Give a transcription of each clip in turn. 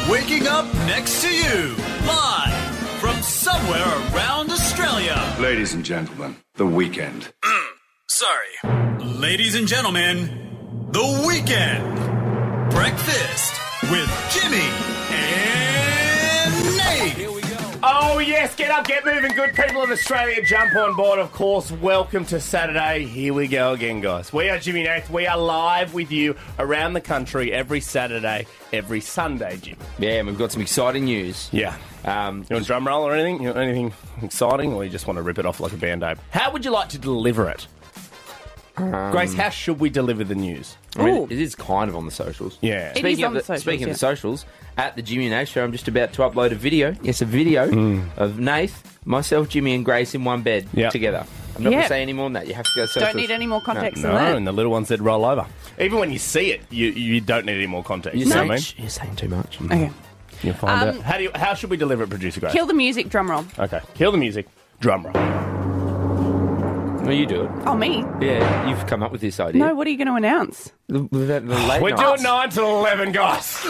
Waking up next to you, live from somewhere around Australia. Ladies and gentlemen, The Weekend. Sorry. Ladies and gentlemen, The Weekend. Breakfast with Jimmy and Nate. Here we go. Oh, yes, get up, get moving, good people of Australia, jump on board, of course. Welcome to Saturday. Here we go again, guys. We are Jimmy Nath. We are live with you around the country every Saturday, every Sunday, Jim. Yeah, and we've got some exciting news. Yeah. You want a drum roll or anything? You want anything exciting, or you just want to rip it off like a Band-Aid? How would you like to deliver it? Grace, how should we deliver the news? I mean, it is kind of on the socials. Yeah. It is on the socials, Speaking yeah. of the socials, at the Jimmy and Nath Show, I'm just about to upload a video. Yes, a video of Nath, myself, Jimmy, and Grace in one bed together. I'm not going to say any more than that. You have to go socials. Don't need any more context No, than that. and the little one said roll over. Even when you see it, you don't need any more context. You know what I mean? You're saying too much. Okay. You'll find out. How should we deliver it, Producer Grace? Kill the music, drum roll. Okay. Kill the music. Drum roll. Well, you do it. Oh, me? Yeah, you've come up with this idea. No, what are you going to announce? The late We're nights. doing 9 to 11, guys.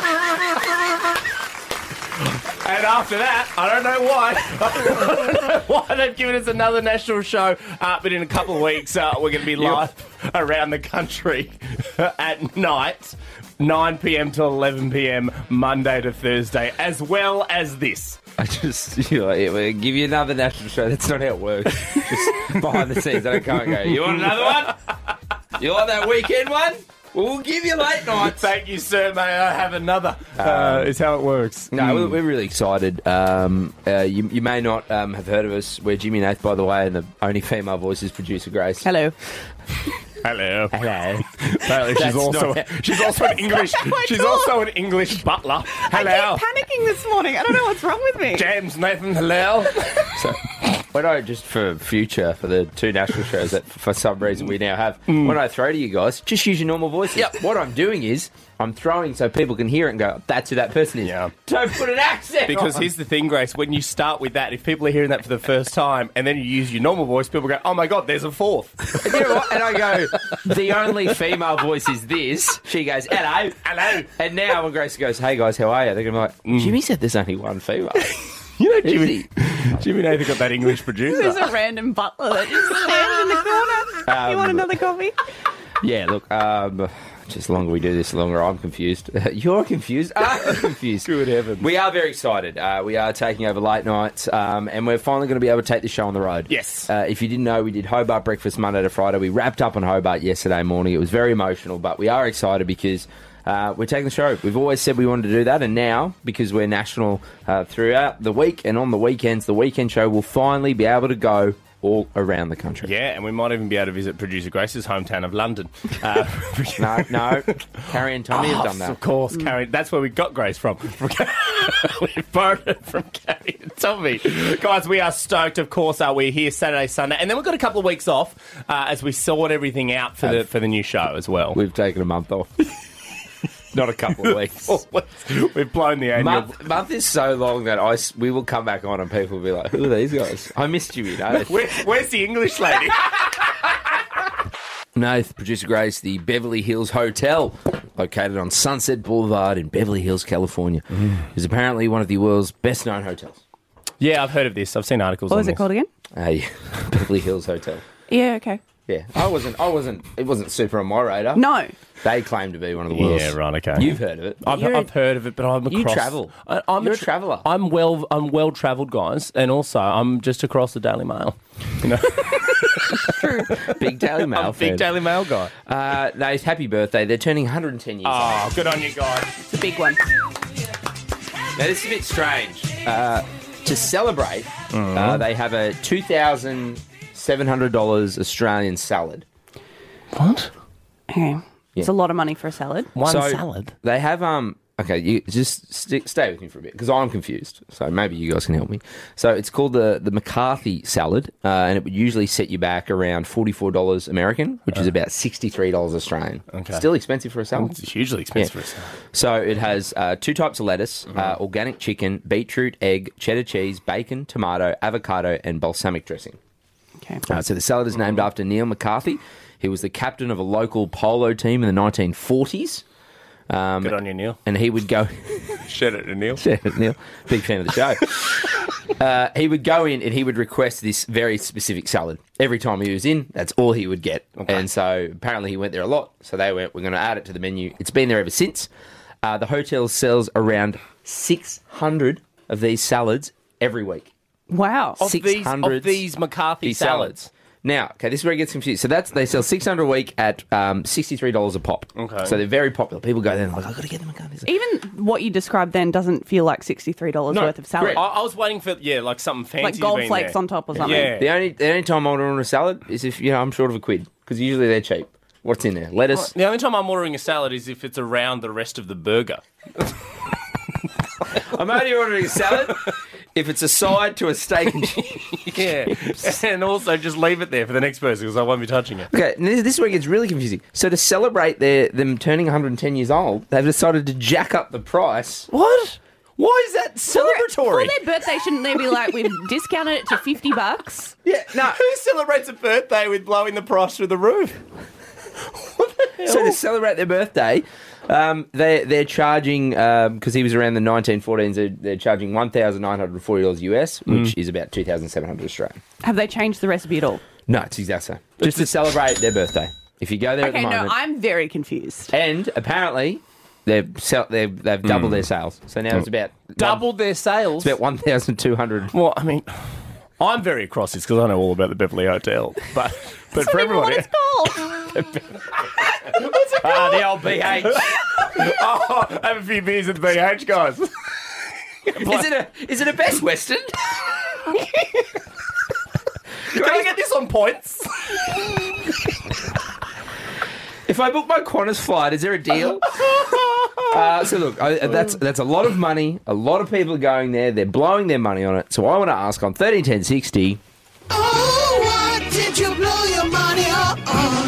And after that, I don't know why. I don't know why they've given us another national show. But in a couple of weeks, we're going to be live around the country at night, 9 p.m. to 11 p.m, Monday to Thursday, as well as this. I just, we'll give you another national show. That's not how it works. Just behind the scenes, I can't go, you want another one? You want that weekend one? Well, we'll give you late nights. Thank you, sir. May I have another? Is how it works. No, we're really excited. You may not have heard of us. We're Jimmy Nath, by the way, and the only female voice is producer Grace. Hello. Hello. Hello. Apparently she's also an English. She's also an English butler. Hello. I keep panicking this morning. I don't know what's wrong with me. James Nathan. Hello. So, when I just for future for the two national shows that for some reason we now have, when I throw to you guys, just use your normal voices. Yep. What I'm doing is I'm throwing so people can hear it and go, "That's who that person is." Yeah. Don't put an accent. Because on. here's the thing, Grace. When you start with that, if people are hearing that for the first time, and then you use your normal voice, people go, "Oh my god, there's a fourth." And you know what? And I go, the only female voice is this. She goes, "Hello, Hello. And now when Grace goes, "Hey guys, how are you?" They're going to be like, "Jimmy said there's only one female." You know, Easy. Jimmy Nathan got that English producer. There's a random butler that just stands in the corner. You want another coffee? Yeah, look, just the longer we do this, the longer I'm confused. You're confused? I'm confused. Good heavens. We are very excited. We are taking over late nights, and we're finally going to be able to take the show on the road. Yes. If you didn't know, we did Hobart Breakfast Monday to Friday. We wrapped up on Hobart yesterday morning. It was very emotional, but we are excited because we're taking the show. We've always said we wanted to do that, and now, because we're national throughout the week and on the weekends, the weekend show will finally be able to go all around the country. Yeah, and we might even be able to visit producer Grace's hometown of London. No. Carrie and Tommy have done that. Of course, Carrie. That's where we got Grace from. We borrowed it from Carrie and Tommy. Guys, we are stoked. Of course, we're here Saturday, Sunday, and then we've got a couple of weeks off as we sort everything out for the new show as well. We've taken a month off. Not a couple of weeks. We've blown the annual. Month is so long that we will come back on and people will be like, "Who are these guys?" I missed you, Where's the English lady? Nath, producer Grace, the Beverly Hills Hotel, located on Sunset Boulevard in Beverly Hills, California, is apparently one of the world's best-known hotels. Yeah, I've heard of this. I've seen articles What on was it this. called again? Beverly Hills Hotel. Yeah, okay. Yeah, it wasn't super on my radar. No. They claim to be one of the world's. Yeah, right, okay. You've heard of it. I've heard of it, but I'm across. You travel. You're a traveller. I'm well travelled, guys, and also I'm just across the Daily Mail. You know, True. Big Daily Mail. I'm a big Daily Mail guy. Nath, happy birthday. They're turning 110 years old. Oh, good on you, guys. It's a big one. Now, this is a bit strange. To celebrate, they have a $2,700 Australian salad. What? Okay. It's a lot of money for a salad. One So, salad? They have okay, you just stay with me for a bit because I'm confused. So maybe you guys can help me. So it's called the McCarthy salad, and it would usually set you back around $44 American, which is about $63 Australian. Okay. Still expensive for a salad. It's hugely expensive for a salad. So it has 2 types of lettuce, organic chicken, beetroot, egg, cheddar cheese, bacon, tomato, avocado, and balsamic dressing. Okay. So the salad is named after Neil McCarthy. He was the captain of a local polo team in the 1940s. Good on you, Neil. And he would go... Shed it to Neil. Neil, big fan of the show. He would go in and he would request this very specific salad. Every time he was in, that's all he would get. Okay. And so apparently he went there a lot. So they went, we're going to add it to the menu. It's been there ever since. The hotel sells around 600 of these salads every week. Wow. Of these McCarthy salads. Now, okay, this is where it gets confused. So they sell 600 a week at $63 a pop. Okay. So they're very popular. People go there and they're like, I've got to get them McCarthy's. Even what you described then doesn't feel like $63 worth of salad. I was waiting for, like something fancy. Like gold flakes on top or something. Yeah. The only time I order a salad is if, I'm short of a quid, because usually they're cheap. What's in there? Lettuce? The only time I'm ordering a salad is if it's around the rest of the burger. I'm only ordering a salad if it's a side to a steak and cheese. Yeah. And also just leave it there for the next person because I won't be touching it. Okay, this is where it gets really confusing. So to celebrate them turning 110 years old, they've decided to jack up the price. What? Why is that celebratory? For their birthday, shouldn't they be like, we've discounted it to $50? Yeah, no. Who celebrates a birthday with blowing the price through the roof? What the hell? So to celebrate their birthday, they're charging, because he was around the 1914s, they're charging $1,940 US, which is about 2,700 Australian. Have they changed the recipe at all? No, it's exactly the same. Just to celebrate their birthday. If you go there at the moment. Okay, no, I'm very confused. And apparently, they've doubled their sales. So now it's about... Doubled their sales? It's about 1,200. Well, I mean... I'm very across this because I know all about the Beverly Hotel, but for everyone, what it's called. What's it called? The old BH. Have a few beers at the BH, guys. Is it a Best Western? Can I get this on points? If I book my Qantas flight, is there a deal? So look, that's a lot of money. A lot of people are going there. They're blowing their money on it. So I want to ask on 131060. Oh, what did you blow your money on?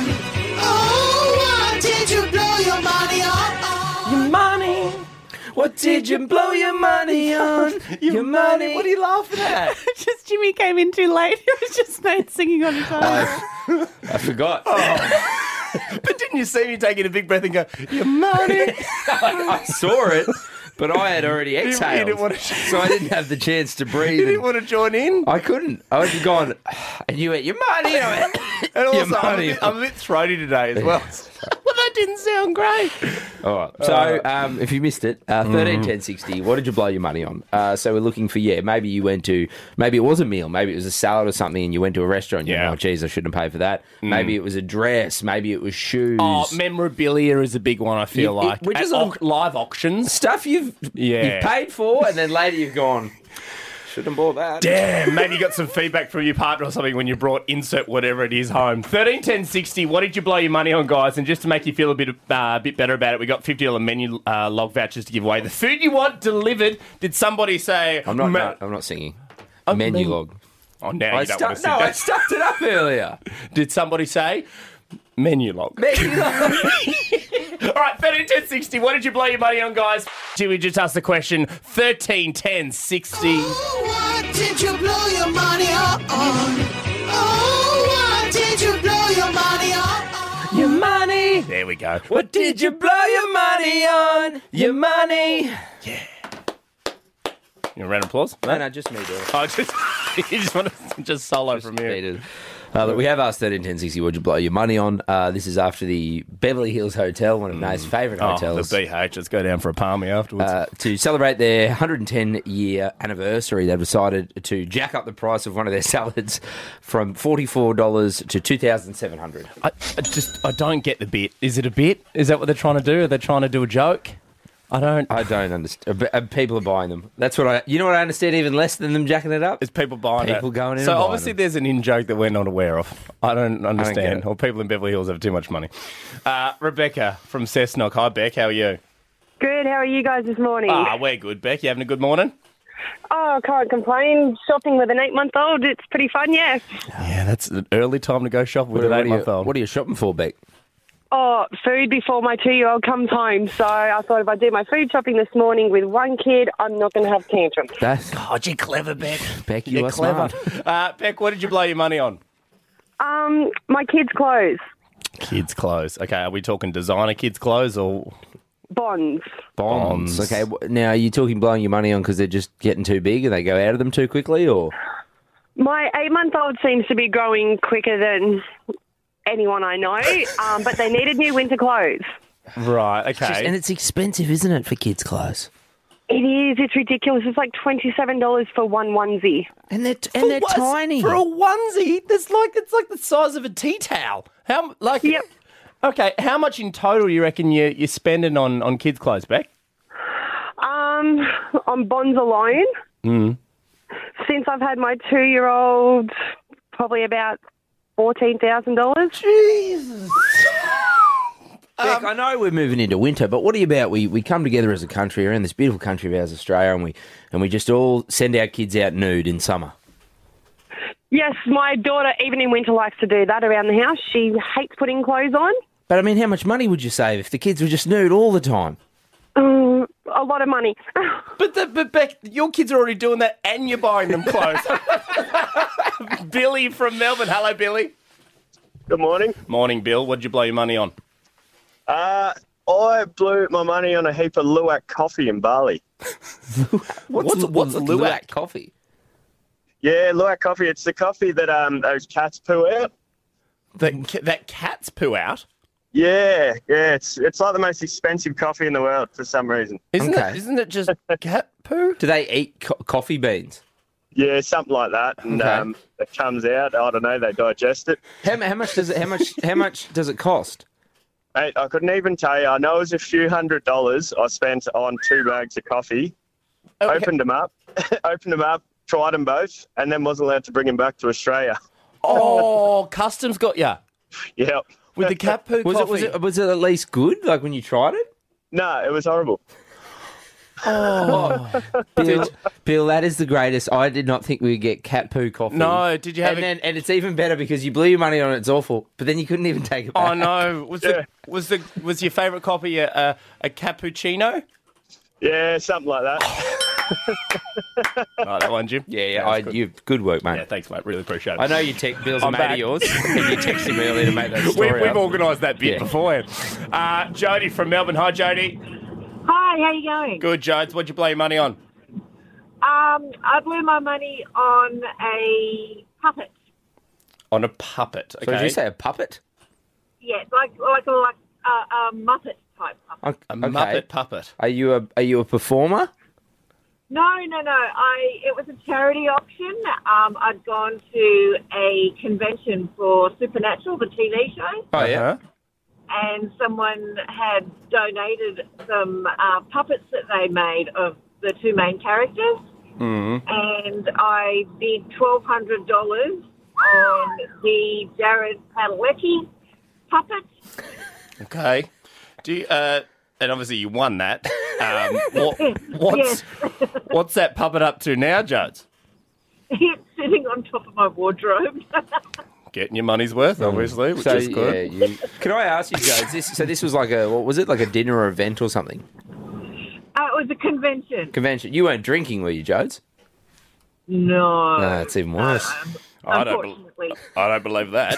Oh, what did you blow your money on? Your money. What did you blow your money on? Your money. What are you laughing at? Just Jimmy came in too late. It was just Nate singing on his own. I forgot. But didn't you see me taking a big breath and go, your money? I saw it, but I had already exhaled. You didn't want to... So I didn't have the chance to breathe. You didn't want to join in? I couldn't. I was gone, and you went, your money. And I went, and also, your money. I'm a bit throaty today as well. Well, that didn't sound great. All right. So, if you missed it, 131060, what did you blow your money on? So we're looking for, maybe you went to, maybe it was a meal, maybe it was a salad or something, and you went to a restaurant. You know, geez, I shouldn't have paid for that. Maybe it was a dress. Maybe it was shoes. Oh, memorabilia is a big one, I feel like. Which is live auctions. Stuff you've paid for, and then later you've gone, shouldn't have bought that. Damn, maybe you got some feedback from your partner or something when you brought insert whatever it is home. 131060, what did you blow your money on, guys? And just to make you feel a bit better about it, we got $50 menu log vouchers to give away. The food you want delivered, did somebody say... I'm not singing. Menu log. Oh, now you don't want to sing I stuffed it up earlier. Did somebody say... Menu log. Menu log. All right, 131060, what did you blow your money on, guys? Jimmy just asked the question, 131060. Oh, what did you blow your money on? Oh, what did you blow your money on? Your money. There we go. What did you blow your money on? Your money. Yeah. You want a round of applause? No, just me doing it. Oh, you just want to just solo from here. Look, we have asked 131060, what'd you blow your money on? This is after the Beverly Hills Hotel, one of Nate's favourite hotels. The BH. Let's go down for a palmy afterwards. To celebrate their 110-year anniversary, they've decided to jack up the price of one of their salads from $44 to $2,700. I don't get the bit. Is it a bit? Is that what they're trying to do? Are they trying to do a joke? I don't understand. People are buying them. That's what you know what I understand even less than them jacking it up? It's people buying it. People going in So and buying obviously them. there's an in-joke that we're not aware of. I don't understand. Or people in Beverly Hills have too much money. Rebecca from Cessnock. Hi, Beck. How are you? Good. How are you guys this morning? We're good, Beck. You having a good morning? Oh, can't complain. Shopping with an 8-month-old, it's pretty fun, yeah. Yeah, that's an early time to go shopping with an 8-month-old. What are you shopping for, Beck? Oh, food before my 2-year-old comes home. So I thought if I do my food shopping this morning with one kid, I'm not going to have tantrums. God, you're clever, Beck. Beck, you are clever. smart. Beck, what did you blow your money on? My kids' clothes. Kids' clothes. Okay, are we talking designer kids' clothes or Bonds. Bonds. Okay. Now, are you talking blowing your money on because they're just getting too big and they go out of them too quickly, or? My 8-month-old seems to be growing quicker than anyone I know, but they needed new winter clothes. Right, okay. And it's expensive, isn't it, for kids' clothes? It is. It's ridiculous. It's like $27 for one onesie. And they're What? tiny. For a onesie, it's like the size of a tea towel. Yep. Okay, how much in total do you reckon you're spending on kids' clothes, Beck? On Bonds alone, since I've had my 2-year-old, probably about $14,000. Jesus. Beck, I know we're moving into winter, but what about we come together as a country around this beautiful country of ours, Australia, and we just all send our kids out nude in summer? Yes, my daughter, even in winter, likes to do that around the house. She hates putting clothes on. But I mean, how much money would you save if the kids were just nude all the time? A lot of money. But Beck, your kids are already doing that and you're buying them clothes. Billy from Melbourne. Hello, Billy. Good morning. Morning, Bill. What did you blow your money on? I blew my money on a heap of Luwak coffee in Bali. What's Luwak coffee? Yeah, Luwak coffee. It's the coffee that those cats poo out. That cats poo out? Yeah. It's like the most expensive coffee in the world for some reason. Isn't it just cat poo? Do they eat coffee beans? Yeah, something like that. And it comes out. I don't know. They digest it. How much does it? How much does it cost? Mate, I couldn't even tell you. I know it was a few $100s I spent on 2 bags of coffee. Okay. Opened them up, tried them both, and then wasn't allowed to bring them back to Australia. Oh, customs got ya. Yep. With the cat poo coffee. Was it at least good? Like when you tried it? No, it was horrible. Oh, Bill, that is the greatest. I did not think we'd get cat poo coffee. No, did you have and it's even better because you blew your money on it. It's awful, but then you couldn't even take it back. Oh no! Was your favourite coffee a cappuccino? Yeah, something like that. Oh, that one, Jim. Yeah. Good work, mate. Yeah, thanks, mate. Really appreciate it. I know you Bill's a I'm mate back. of yours, and you texted me earlier to make that story We've up. organised that bit beforehand. Jody from Melbourne. Hi, Jody. Hi, how you going? Good, Jodes. What'd you blow your money on? I blew my money on a puppet. On a puppet. Okay. So did you say a puppet? Yeah, like a Muppet type puppet. A Muppet puppet. Are you a performer? No. It was a charity auction. I'd gone to a convention for Supernatural, the TV show. Oh yeah. And someone had donated some puppets that they made of the 2 main characters. Mm-hmm. And I bid $1,200 on the Jared Padalecki puppet. Okay. Do you, and obviously you won that. What's that puppet up to now, Jodes? It's sitting on top of my wardrobe. Getting your money's worth, obviously, which is good. Yeah, can I ask you, Jodes? This was like a dinner or event or something? It was a convention. Convention. You weren't drinking, were you, Jodes? No. No, it's even worse. Unfortunately. I don't believe that.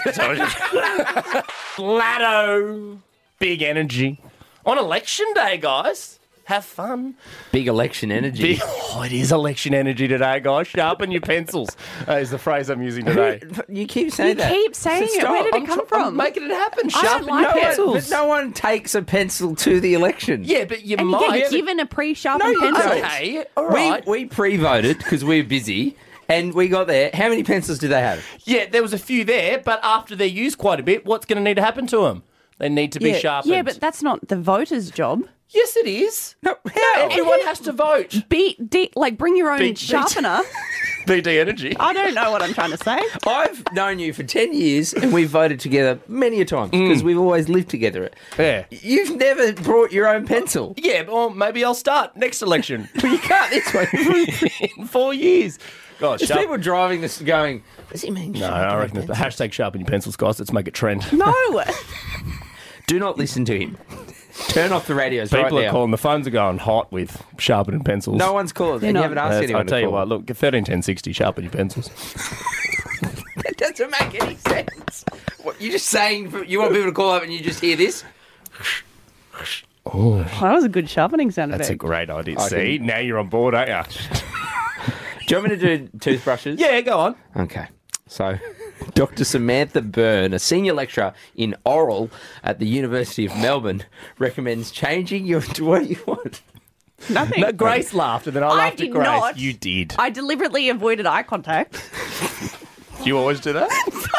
Laddo. Big energy. On election day, guys. Have fun. Big election energy. It is election energy today, guys. Sharpen your pencils is the phrase I'm using today. You keep saying that. You keep saying it. Where did it come from? I'm making it happen. I don't Sharpen like your it. pencils. But no one takes a pencil to the election. Yeah, but you And might. you get given a pre-sharpened No, you pencil. don't. Okay, all right. We pre-voted because we were busy, and we got there. How many pencils did they have? Yeah, there was a few there, but after they're used quite a bit, what's going to need to happen to them? They need to be sharpened. Yeah, but that's not the voter's job. Yes, it is. No, how? Everyone has to vote. Bring your own Beat- sharpener. BD Energy. I don't know what I'm trying to say. I've known you for 10 years, and we've voted together many a times because we've always lived together. Yeah. You've never brought your own pencil. Yeah, well, maybe I'll start next election. But you can't this way. In 4 years. Gosh, There's people driving this going, does he mean No, I reckon it's hashtag sharpen your pencils, guys. Let's make it trend. No. Do not listen to him. Turn off the radios right People are now. calling. The phones are going hot with sharpening pencils. No one's called. And you not. haven't asked anyone I'll tell to you call. what, look, 131060, sharpen your pencils. That doesn't make any sense. What, you're just saying, you want people to call up and you just hear this? That was a good sharpening sound That's a effect. great idea. See, now you're on board, aren't you? Do you want me to do toothbrushes? Yeah, go on. Okay. So, Dr. Samantha Byrne, a senior lecturer in oral at the University of Melbourne, recommends changing your... What do you want? Nothing. No, Grace laughed, and then I laughed did at Grace. not. You did. I deliberately avoided eye contact. You always do that?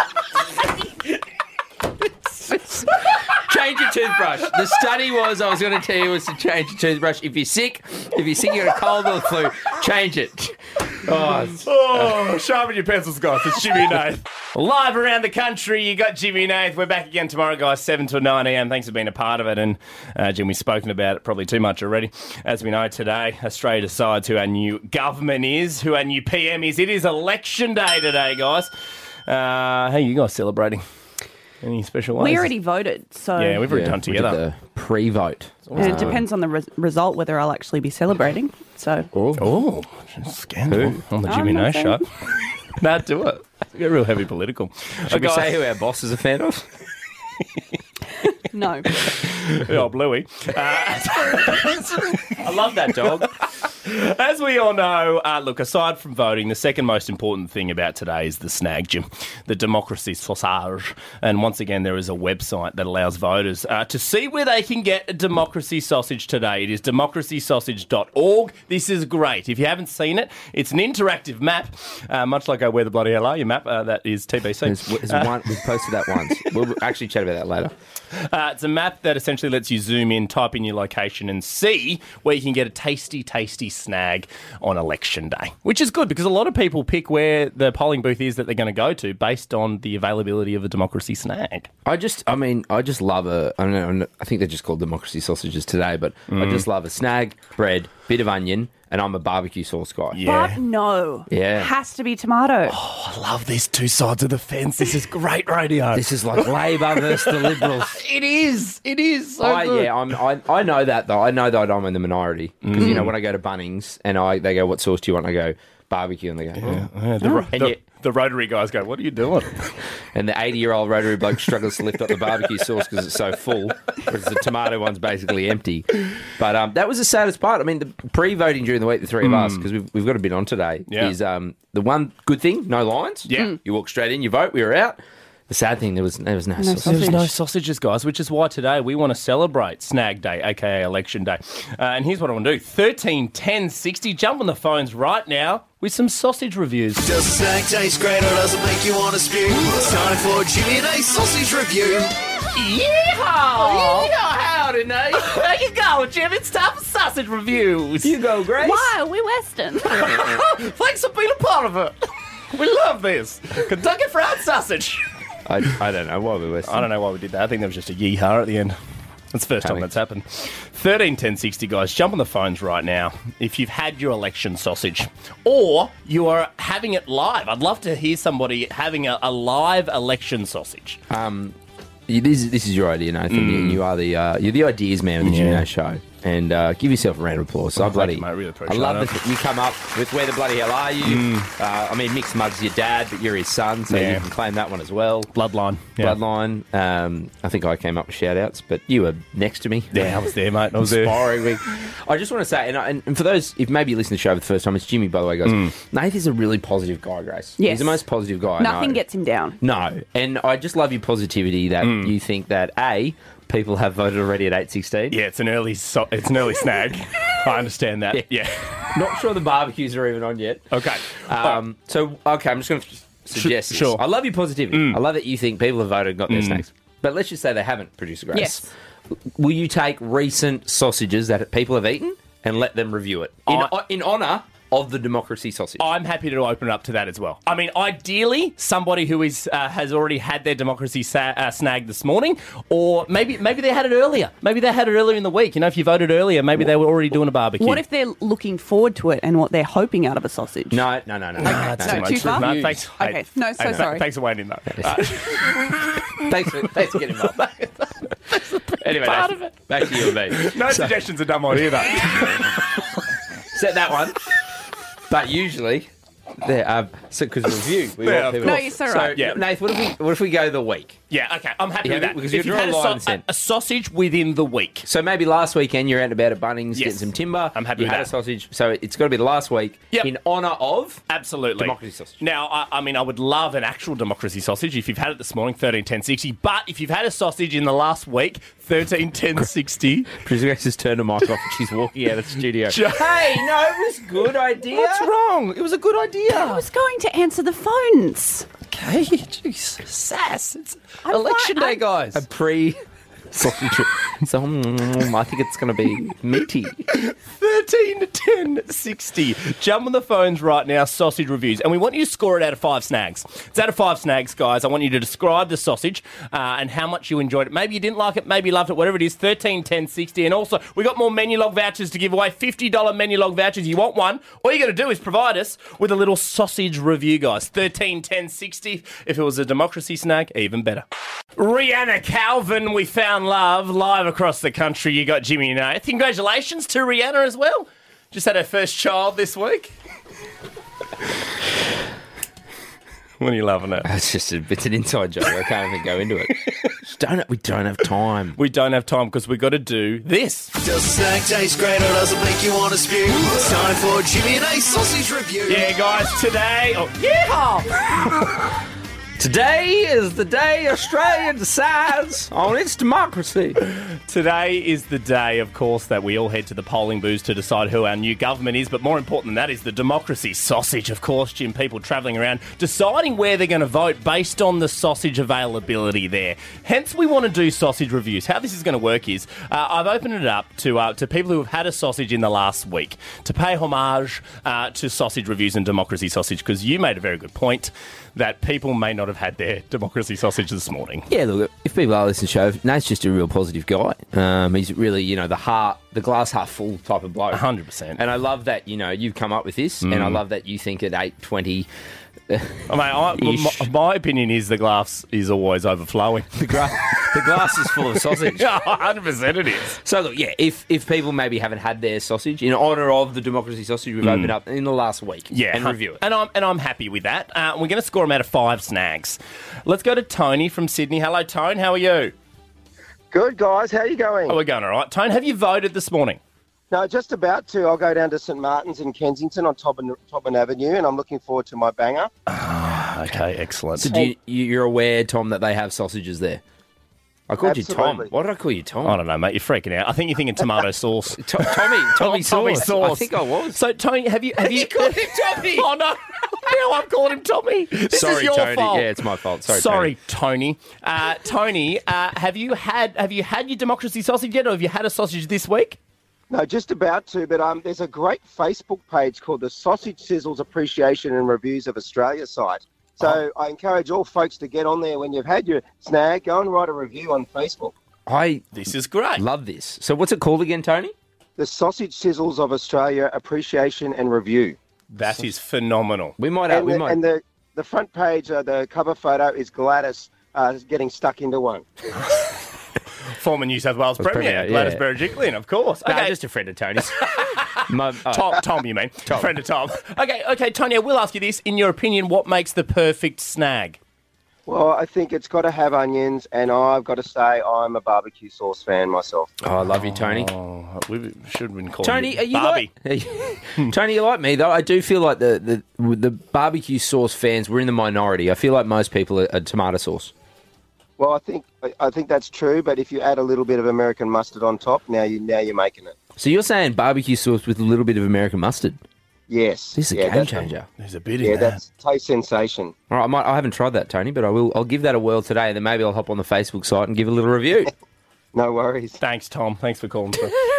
Change your toothbrush. The study was, I was going to tell you, was to change your toothbrush. If you're sick, you got a cold or the flu, change it. Oh, sharpen your pencils, guys. It's Jimmy and Nath. Live around the country, you got Jimmy and Nath. We're back again tomorrow, guys, 7 to 9 a.m. Thanks for being a part of it. And, Jim, we've spoken about it probably too much already. As we know today, Australia decides who our new government is, who our new PM is. It is election day today, guys. How are you guys celebrating? Any special ways? We already voted, so... Yeah, we've already done we did together. the pre-vote. And it depends on the result whether I'll actually be celebrating. So Oh, scandal on the Jimmy I'm No not show. Nah, do it. Get real heavy political. Should we say who our boss is a fan of? no. Oh, Bluey. I love that dog. As we all know, look, aside from voting, the second most important thing about today is the snag, Jim, the democracy sausage. And once again, there is a website that allows voters to see where they can get a democracy sausage today. It is democracysausage.org. This is great. If you haven't seen it, it's an interactive map, much like Where the Bloody Hell Are You map. That is TBC. We've posted that once. We'll actually chat about that later. It's a map that essentially lets you zoom in, type in your location and see where you can get a tasty, tasty snag on election day, which is good because a lot of people pick where the polling booth is that they're going to go to based on the availability of a democracy snag. I just love I don't know, I think they're just called democracy sausages today, but I just love a snag, bread, bit of onion, and I'm a barbecue sauce guy. But no. Yeah. It has to be tomato. I love these two sides of the fence. This is great radio. This is like Labor versus the Liberals. It is. It is. So good. Yeah, I know that though. I know that I'm in the minority because when I go to Bunnings and they go, "What sauce do you want?" I go, "Barbecue," and they go, "Oh." The Rotary guys go, "What are you doing?" And the 80-year-old Rotary bloke struggles to lift up the barbecue sauce because it's so full, whereas the tomato one's basically empty. But that was the saddest part. I mean, the pre-voting during the week, the three of us, because we've got a bit on today, is the one good thing, no lines. Yeah. You walk straight in, you vote, we were out. The sad thing, there was no sausage. There was no sausages, guys, which is why today we want to celebrate Snag Day, a.k.a. Election Day. And here's what I want to do. 13 10 60. Jump on the phones right now with some sausage reviews. Does a snack taste great or does it make you want to spew? It's time for Jimmy and A Sausage Review. Yeehaw! Howdy, Nate. How you going, Jim? It's time for sausage reviews. You go, Grace. Why are we Western? Thanks for being a part of it. We love this. Kentucky Fried Sausage. I don't know why we were. I don't know why we did that. I think there was just a yeehaw at the end. That's the first time that's happened. 13 10 60, guys. Jump on the phones right now if you've had your election sausage or you are having it live. I'd love to hear somebody having a live election sausage. This is your idea, Nathan. You are you're the ideas man of the Jimmy Nash Show. And give yourself a round of applause. I really appreciate love it. that you come up with Where the Bloody Hell Are You? I mean, Mixed Mug's your dad, but you're his son, so you can claim that one as well. Bloodline. Bloodline. I think I came up with shout-outs, but you were next to me. Yeah, I was there, mate. I was there. Inspiring me. I just want to say, and for those, if maybe you listen to the show for the first time, it's Jimmy, by the way, guys. Nath is a really positive guy, Grace. Yes. He's the most positive guy I know. Nothing gets him down. No. And I just love your positivity that you think that, A, people have voted already at 8:16. Yeah, it's an early snag. I understand that. Yeah. Not sure the barbecues are even on yet. Okay. I'm just going to suggest this. Sure. I love your positivity. I love that you think people have voted and got their snacks. But let's just say they haven't produced a Grace. Yes. Will you take recent sausages that people have eaten and let them review it? In honour of the democracy sausage. I'm happy to open it up to that as well. I mean, ideally, somebody who is has already had their democracy snag this morning, or maybe they had it earlier. Maybe they had it earlier in the week. You know, if you voted earlier, maybe they were already doing a barbecue. What if they're looking forward to it and what they're hoping out of a sausage? No. That's No, too far? No, thanks. Okay. No, so sorry. Thanks for waiting, though. Thanks for getting involved. Anyway, back to you and me. No suggestions are done on here, though. Set that one. But usually, because review. Yeah, of No, you're so right. Yeah. Nath, what if we go the week? Yeah, okay, I'm happy Yeah, with that. because If you you've draw had a line then. a sausage within the week. So maybe last weekend you're out and about at Bunnings getting some timber. I'm happy you with had that. a sausage, so it's got to be the last week in honour of Absolutely. democracy sausage. Now, I mean, I would love an actual democracy sausage if you've had it this morning, 131060. But if you've had a sausage in the last week, 131060. Grace has turned the mic off and she's walking out of the studio. Jo- Hey, no, it was a good idea. What's wrong? It was a good idea. I was going to answer the phones. Okay, jeez, sass. It's election day, guys. A pre-sausage. So I think it's going to be meaty. 13 to 10 60. Jump on the phones right now, sausage reviews. And we want you to score it out of 5 snags. It's out of 5 snags, guys. I want you to describe the sausage and how much you enjoyed it. Maybe you didn't like it, maybe you loved it, whatever it is. 13 10 60. And also, we got more Menu Log vouchers to give away. $50 Menu Log vouchers. You want one? All you got to do is provide us with a little sausage review, guys. 13 10 60. If it was a democracy snag, even better. Rihanna Calvin, we found love live across the country. You got Jimmy and Nath. Congratulations to Rihanna as well. Just had her first child this week. When are you loving it? It's an inside joke. I can't even go into it. We don't have time. We don't have time because we've got to do this. Does a snack taste great or does it make you want to spew? It's time for Jimmy and A Sausage Review. Yeah, guys, today... Oh, yeah! Today is the day Australia decides on its democracy. Today is the day, of course, that we all head to the polling booths to decide who our new government is. But more important than that is the democracy sausage, of course, Jim. People travelling around deciding where they're going to vote based on the sausage availability there. Hence, we want to do sausage reviews. How this is going to work is I've opened it up to people who have had a sausage in the last week to pay homage to sausage reviews and democracy sausage, because you made a very good point that people may not have had their democracy sausage this morning. Yeah, look, if people are listening to the show, Nate's just a real positive guy. He's really, the glass half full type of bloke. 100%. And I love that, you've come up with this, and I love that you think at 8:20... my opinion is the glass is always overflowing. The glass is full of sausage. 100% it is. So, look, yeah, if people maybe haven't had their sausage, in honour of the democracy sausage we've opened up in the last week, and review it. And I'm happy with that. We're going to score them out of 5 snags. Let's go to Tony from Sydney. Hello, Tone. How are you? Good, guys. How are you going? Oh, we're going all right. Tone, have you voted this morning? No, just about to. I'll go down to St Martin's in Kensington on Tobin Avenue, and I'm looking forward to my banger. Okay, excellent. So you're aware, Tom, that they have sausages there? I called you Tom. Why did I call you Tom? I don't know, mate. You're freaking out. I think you're thinking tomato sauce. Tommy sauce. I think I was. So, Tony, have you called him Tommy? Oh, no. Now I'm calling him Tommy. This is your Tony. fault. Yeah, it's my fault. Sorry, Tony. Tony, have you had your democracy sausage yet, or have you had a sausage this week? No, just about to, but there's a great Facebook page called the Sausage Sizzles Appreciation and Reviews of Australia site. So I encourage all folks to get on there when you've had your snag, go and write a review on Facebook. This is great. Love this. So what's it called again, Tony? The Sausage Sizzles of Australia Appreciation and Review. That is phenomenal. And the front page, the cover photo is Gladys getting stuck into one. Former New South Wales Premier, Gladys Berejiklian, of course. Okay, just a friend of Tony's. Tom, you mean? Tom. Friend of Tom. Okay, Tony, I will ask you this. In your opinion, what makes the perfect snag? Well, I think it's got to have onions, and I've got to say I'm a barbecue sauce fan myself. Oh, I love you, Tony. Oh, we should have been calling Tony, you are you Barbie. Tony, you like me, though? I do feel like the barbecue sauce fans, we're in the minority. I feel like most people are tomato sauce. Well, I think that's true, but if you add a little bit of American mustard on top, now you're making it. So you're saying barbecue sauce with a little bit of American mustard? Yes. This is a game changer. There's a bit in that. Yeah, that's taste sensation. All right, I haven't tried that, Tony, but I'll give that a whirl today, and then maybe I'll hop on the Facebook site and give a little review. No worries. Thanks, Tom. Thanks for calling.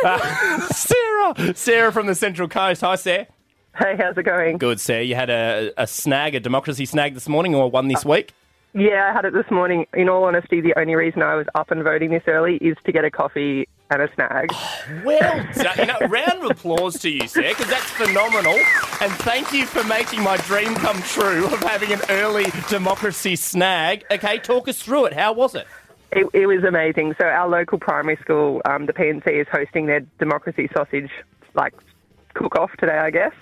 Sarah from the Central Coast. Hi, Sarah. Hey, how's it going? Good, Sarah. You had a snag, a democracy snag this morning, or one this week? Yeah, I had it this morning. In all honesty, the only reason I was up and voting this early is to get a coffee and a snag. Well done. Round of applause to you, Sarah, because that's phenomenal. And thank you for making my dream come true of having an early democracy snag. Okay, talk us through it. How was it? It was amazing. So our local primary school, the PNC, is hosting their democracy sausage, cook-off today, I guess.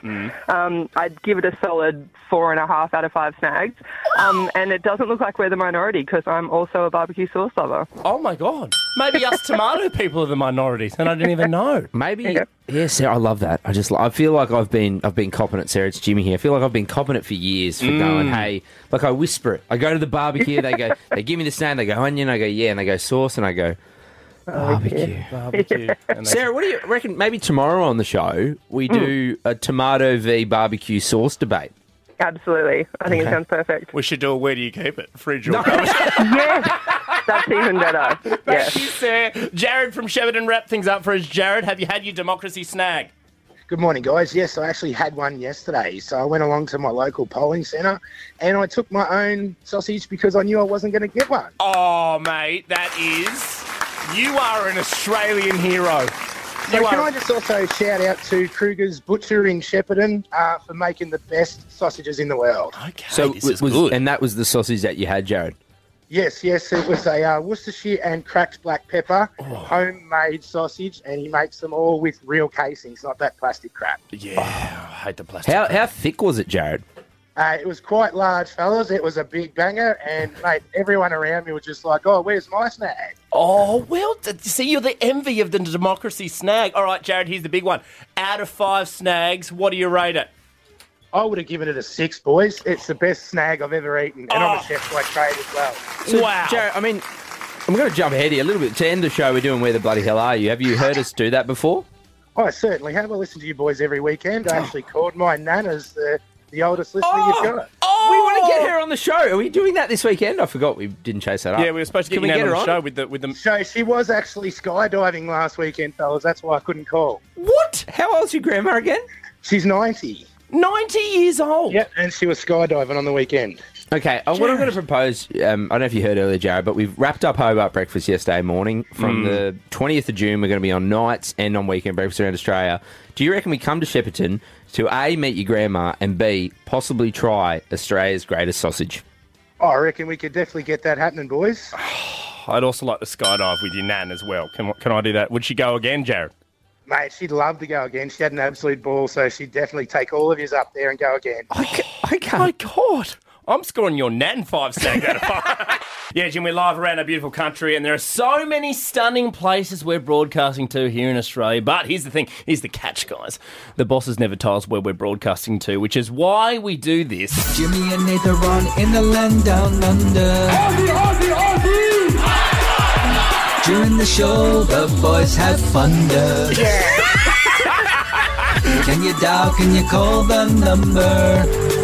I'd give it a solid 4.5 out of 5 snags. And it doesn't look like we're the minority because I'm also a barbecue sauce lover. Oh, my God. Maybe us tomato people are the minorities, and I didn't even know. Maybe, yeah, Sarah, I love that. I feel like I've been copping it, Sarah. It's Jimmy here. I feel like I've been copping it for years for going, hey, like I whisper it. I go to the barbecue, they give me the snag, they go onion, I go, yeah, and they go sauce, and I go, barbecue. Sarah, what do you reckon? Maybe tomorrow on the show we do a tomato v barbecue sauce debate. Absolutely. I think it sounds perfect. We should do a where do you keep it? Fridge or cupboard? Yes, that's even better. Thank you, Sarah. Jared from Shepparton wrap things up for us. Jared, have you had your democracy snag? Good morning, guys. Yes, I actually had one yesterday. So I went along to my local polling centre and I took my own sausage because I knew I wasn't going to get one. Oh, mate, that is... You are an Australian hero. So can I just also shout out to Kruger's Butcher in Shepparton for making the best sausages in the world. Okay, So this is good. and that was the sausage that you had, Jared. Yes, it was a Worcestershire and cracked black pepper homemade sausage, and he makes them all with real casings, not that plastic crap. Yeah, I hate the plastic. How thick was it, Jared? It was quite large, fellas. It was a big banger, and mate, everyone around me was just like, "Oh, where's my snag?" Oh, well, see, you're the envy of the democracy snag. All right, Jared, here's the big one. Out of 5 snags, what do you rate it? I would have given it a 6, boys. It's the best snag I've ever eaten, and I'm a chef by trade as well. So, Wow. Jared, I mean, I'm going to jump ahead here a little bit. To end the show, we're doing Where the Bloody Hell Are You? Have you heard us do that before? I certainly have. I listen to you boys every weekend. I actually called my nan as the oldest listener you've got. We want to get her on the show. Are we doing that this weekend? I forgot we didn't chase that up. Yeah, we were supposed to Can get we you get on her the on? show with the... So she was actually skydiving last weekend, fellas. That's why I couldn't call. What? How old's your grandma again? She's 90. 90 years old? Yep, and she was skydiving on the weekend. Okay, what I'm going to propose, I don't know if you heard earlier, Jared, but we've wrapped up Hobart Breakfast yesterday morning. From the 20th of June, we're going to be on nights and on weekend breakfast around Australia. Do you reckon we come to Shepparton to A, meet your grandma, and B, possibly try Australia's greatest sausage? I reckon we could definitely get that happening, boys. I'd also like to skydive with your nan as well. Can I do that? Would she go again, Jared? Mate, she'd love to go again. She had an absolute ball, so she'd definitely take all of yous up there and go again. I can't. My God. I'm scoring your nan 5 snags out of 5. Yeah, Jim, we're live around our beautiful country, and there are so many stunning places we're broadcasting to here in Australia. But here's the thing. Here's the catch, guys. The bosses never tell us where we're broadcasting to, which is why we do this. Jimmy and Nathan on in the land down under. Aussie, Aussie, Aussie! During the show, the boys have thunder. Yeah. Can you dial, can you call the number?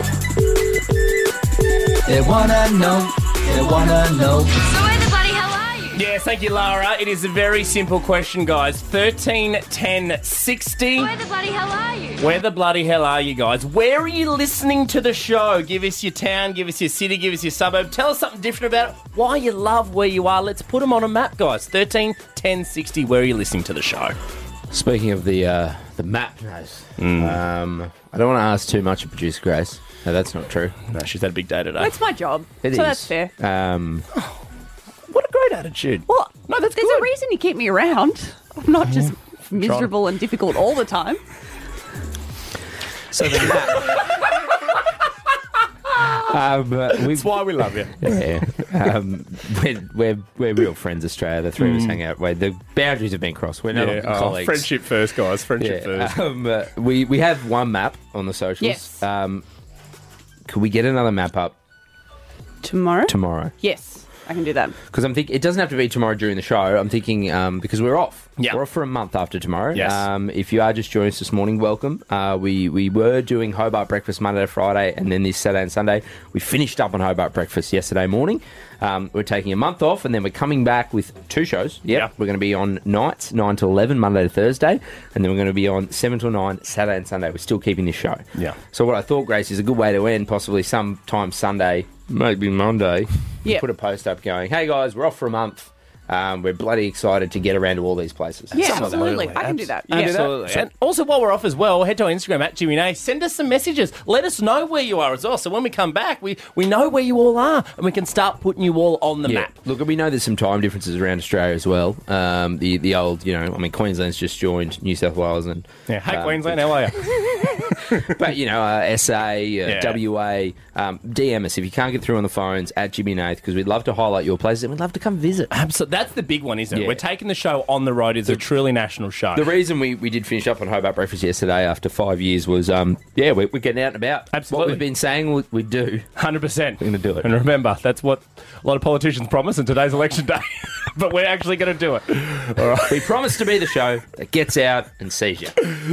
They wanna know, they wanna know. So where the bloody hell are you? Yes, thank you, Lara. It is a very simple question, guys. 13 10 60. Where the bloody hell are you? Where the bloody hell are you guys? Where are you listening to the show? Give us your town, give us your city, give us your suburb. Tell us something different about it. Why you love where you are. Let's put them on a map, guys. 13 10 60. Where are you listening to the show? Speaking of the map, Nose, I don't want to ask too much of producer Grace. No, that's not true. No, she's had a big day today. That's my job. It so is. that's fair. What a great attitude. Well, no, that's there's good. a reason you keep me around. I'm not just miserable and difficult all the time. So the map. That's why we love you. Yeah. We're real friends, Australia. The three of us hang out. The boundaries have been crossed. We're not colleagues. Friendship first, guys. Friendship first. We have one map on the socials. Yes. Could we get another map up Tomorrow? tomorrow? Yes, I can do that. Because I'm thinking it doesn't have to be tomorrow during the show. I'm thinking because we're off. Yeah. We're off for a month after tomorrow. Yes. If you are just joining us this morning, welcome. We were doing Hobart Breakfast Monday to Friday, and then this Saturday and Sunday. We finished up on Hobart Breakfast yesterday morning. We're taking a month off, and then we're coming back with 2 shows. Yep. Yeah. We're going to be on nights, 9 to 11, Monday to Thursday, and then we're going to be on 7 to 9, Saturday and Sunday. We're still keeping this show. Yeah. So what I thought, Grace, is a good way to end, possibly sometime Sunday, maybe Monday. Yeah. Put a post up going, hey guys, we're off for a month. we're bloody excited to get around to all these places. Yeah, Some of them. absolutely. I can do that. Absolutely. And also, while we're off as well, head to our Instagram at Jimmy Nay. Send us some messages. Let us know where you are as well. So when we come back, we know where you all are and we can start putting you all on the map. Look, we know there's some time differences around Australia as well. The old, Queensland's just joined New South Wales and hey, Queensland, how are you? But SA, WA, DM us if you can't get through on the phones at Jimmy Nath, because we'd love to highlight your places and we'd love to come visit. Absolutely, that's the big one, isn't it? Yeah. We're taking the show on the road. It's a truly national show. The reason we did finish up on Hobart Breakfast yesterday after 5 years was, we're getting out and about. Absolutely. What we've been saying we'd do. 100%. We're going to do it. And remember, that's what a lot of politicians promise in today's election day. But we're actually going to do it. All right. We promise to be the show that gets out and sees you.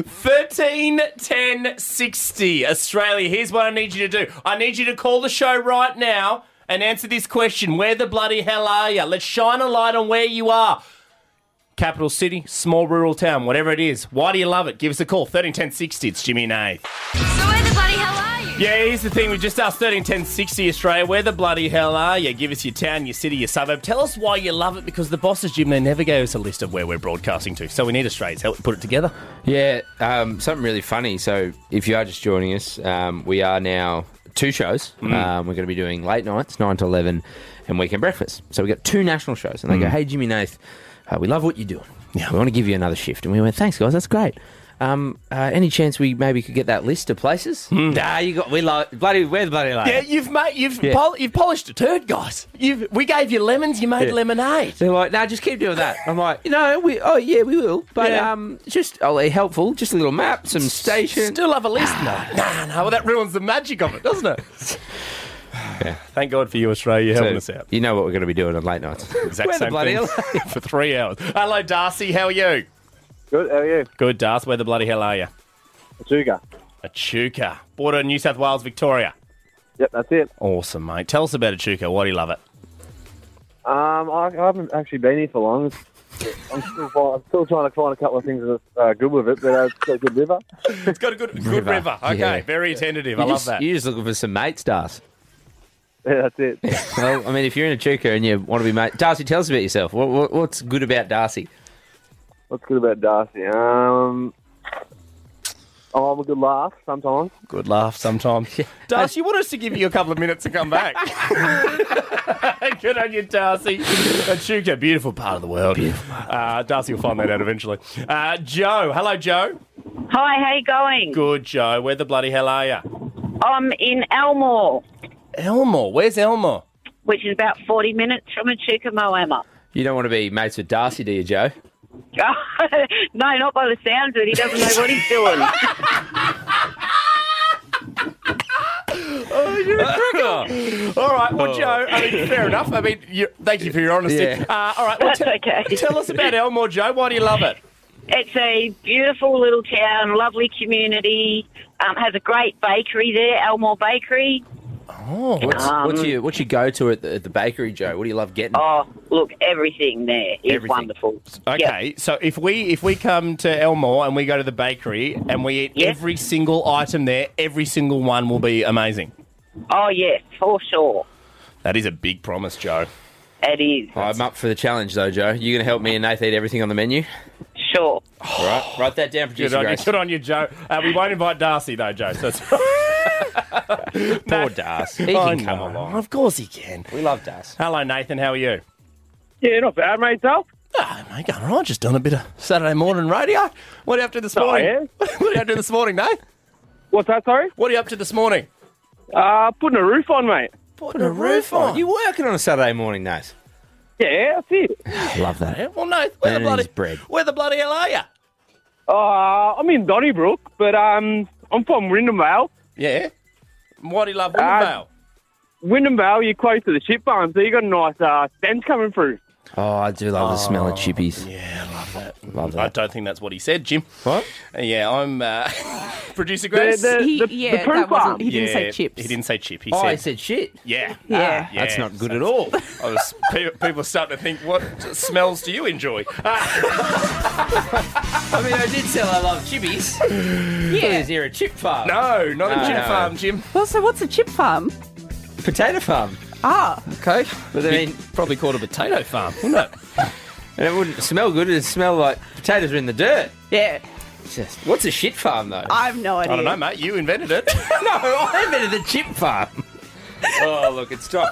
13 10 60 Australia. Here's what I need you to do. I need you to call the show right now and answer this question. Where the bloody hell are you? Let's shine a light on where you are. Capital city, small rural town, whatever it is. Why do you love it? Give us a call. 13 10 60. It's Jimmy and Nath. So where the bloody hell are you? Yeah, here's the thing. We just asked 13 10 60 Australia. Where the bloody hell are you? Give us your town, your city, your suburb. Tell us why you love it, because the bosses, Jim, they never gave us a list of where we're broadcasting to. So we need Australia's help to put it together. Yeah, something really funny. So if you are just joining us, we are now 2 shows. We're going to be doing late nights, 9 to 11, and weekend breakfast. So we've got 2 national shows. And they go, hey, Jimmy Nath, we love what you're doing. Yeah. We want to give you another shift. And we went, thanks, guys, that's great. Any chance we maybe could get that list of places? Nah, where the bloody like? Yeah, you've polished a turd, guys. We gave you lemons, you made lemonade. They're like, nah, just keep doing that. I'm like, we will, but just helpful, just a little map, some stations. Still have a list, no. Well, that ruins the magic of it, doesn't it? Yeah. Thank God for you, Australia. You're helping us out. You know what we're going to be doing on late nights. Exact same thing for 3 hours. Hello, Darcy. How are you? Good, how are you? Good, Darcy. Where the bloody hell are you? Echuca. Border New South Wales, Victoria. Yep, that's it. Awesome, mate. Tell us about Echuca. Why do you love it? I haven't actually been here for long. I'm still trying to find a couple of things that are good with it, but it's got a good river. It's got a good river. Okay, Yeah. very tentative. I love that. You're just looking for some mates, Darcy. Yeah, that's it. Well, I mean, if you're in Echuca and you want to be mate, Darcy, tell us about yourself. What's good about Darcy? What's good about Darcy? I'm a good laugh sometimes. Good laugh sometimes. Darcy, you want us to give you a couple of minutes to come back? Good on you, Darcy. Echuca, beautiful part of the world. Darcy will find that out eventually. Joe. Hello, Joe. Hi, how you going? Good, Joe. Where the bloody hell are you? I'm in Elmore. Elmore? Where's Elmore? Which is about 40 minutes from Echuca, Moama. You don't want to be mates with Darcy, do you, Joe? No, not by the sounds of it. He doesn't know what he's doing. You're a cricket. All right, well, Joe, fair enough. Thank you for your honesty. Yeah. All right, well, That's okay. Tell us about Elmore, Joe. Why do you love it? It's a beautiful little town, lovely community. Has a great bakery there, Elmore Bakery. Oh, what's your go-to at the bakery, Joe? What do you love getting? Oh, look, everything there is wonderful. Okay, so if we come to Elmore and we go to the bakery and we eat every single item there, every single one will be amazing. Oh, yes, for sure. That is a big promise, Joe. It is. I'm up for the challenge, though, Joe. You going to help me and Nath eat everything on the menu? Sure. All right, write that down, producer Grace. Good on you, Joe. We won't invite Darcy, though, Joe. So Poor Darcy. He can come along. Of course he can. We love Darcy. Hello, Nathan. How are you? Yeah, not bad, mate. Yourself? Mate, going all right. Just doing a bit of Saturday morning radio. What are you up to this morning? yeah? What are you up to this morning, Nate? What's that, sorry? What are you up to this morning? Putting a roof on, mate. Putting a roof on? You working on a Saturday morning, Nath? Yeah, that's it. Love that. Yeah, well, Nate, where the bloody hell are you? I'm in Donnybrook, but I'm from Wyndham Vale. Yeah. Why do you love Wyndham Vale? Wyndham Vale, you're close to the ship farm, so you got a nice stench coming through. Oh, I do love the smell of chippies. Yeah, I love that. Love that. I don't think that's what he said, Jim. What? Yeah, I'm producer Grace. He didn't say chips. He didn't say chip. He said shit. Yeah. Yeah. That's not good at all. People are starting to think, what smells do you enjoy? I mean, I did tell I love chippies. Yeah. Is there a chip farm? No, not a chip farm, Jim. Well, so what's a chip farm? Potato farm. Ah. Okay. But I mean, probably called a potato farm, wouldn't it? And it wouldn't smell good. It'd smell like potatoes are in the dirt. Yeah. Just, what's a shit farm, though? I have no idea. I don't know, mate. You invented it. No, I invented the chip farm. Oh, look, it's time.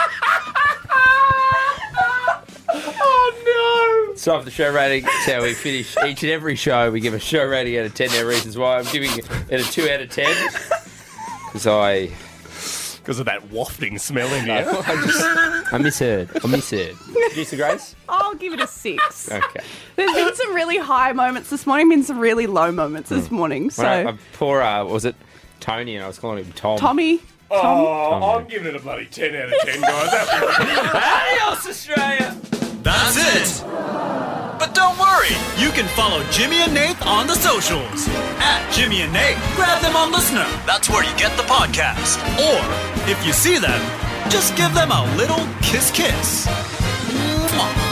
Oh, no. It's time for the show rating. It's how we finish each and every show. We give a show rating out of 10. There are reasons why. I'm giving it a 2 out of 10. Because of that wafting smell in here. I misheard. Producer Grace? I'll give it a 6. Okay. There's been some really high moments this morning, been some really low moments this morning. So Poor, was it Tony? And I was calling him Tom. Tommy. Oh, I'm giving it a bloody 10 out of 10, guys. Adios, Australia. That's it. But don't worry, you can follow Jimmy and Nate on the socials. At Jimmy and Nate, grab them on Listener. That's where you get the podcast. Or, if you see them, just give them a little kiss. Mwah.